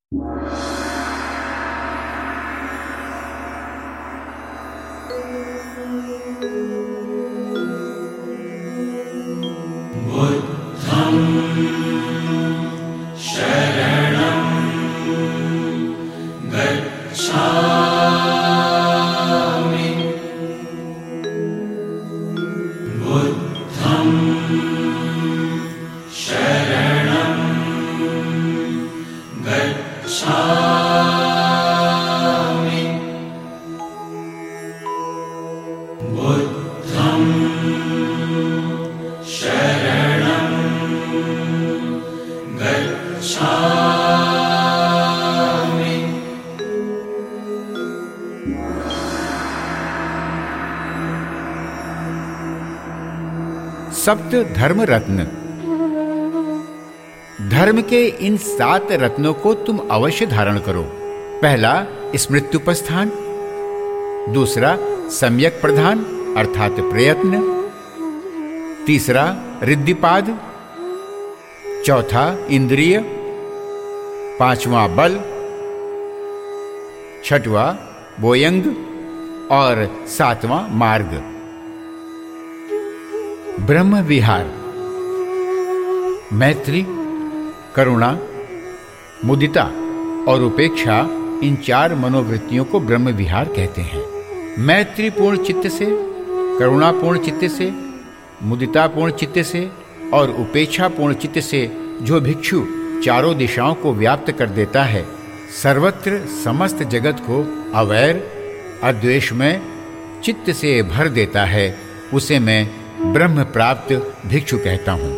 बुद्धं शरणं गच्छामि। बुद्धं शरणं गच्छामि। बुद्धं शरणं गच्छामि। सप्त धर्म रत्न। धर्म के इन 7 रत्नों को तुम अवश्य धारण करो। पहला स्मृत्युपस्थान, दूसरा सम्यक प्रधान अर्थात प्रयत्न, तीसरा रिद्धिपाद, चौथा इंद्रिय, पांचवा बल, छठवां बोयंग और 7वां मार्ग। ब्रह्म विहार। मैत्री, करुणा, मुदिता और उपेक्षा, इन 4 मनोवृत्तियों को ब्रह्म विहार कहते हैं। मैत्रीपूर्ण चित्त से, करुणापूर्ण चित्त से, मुदितापूर्ण चित्त से और उपेक्षापूर्ण चित्त से जो भिक्षु चारों दिशाओं को व्याप्त कर देता है, सर्वत्र समस्त जगत को अवैर अद्वेष में चित्त से भर देता है, उसे मैं ब्रह्म प्राप्त भिक्षु कहता हूँ।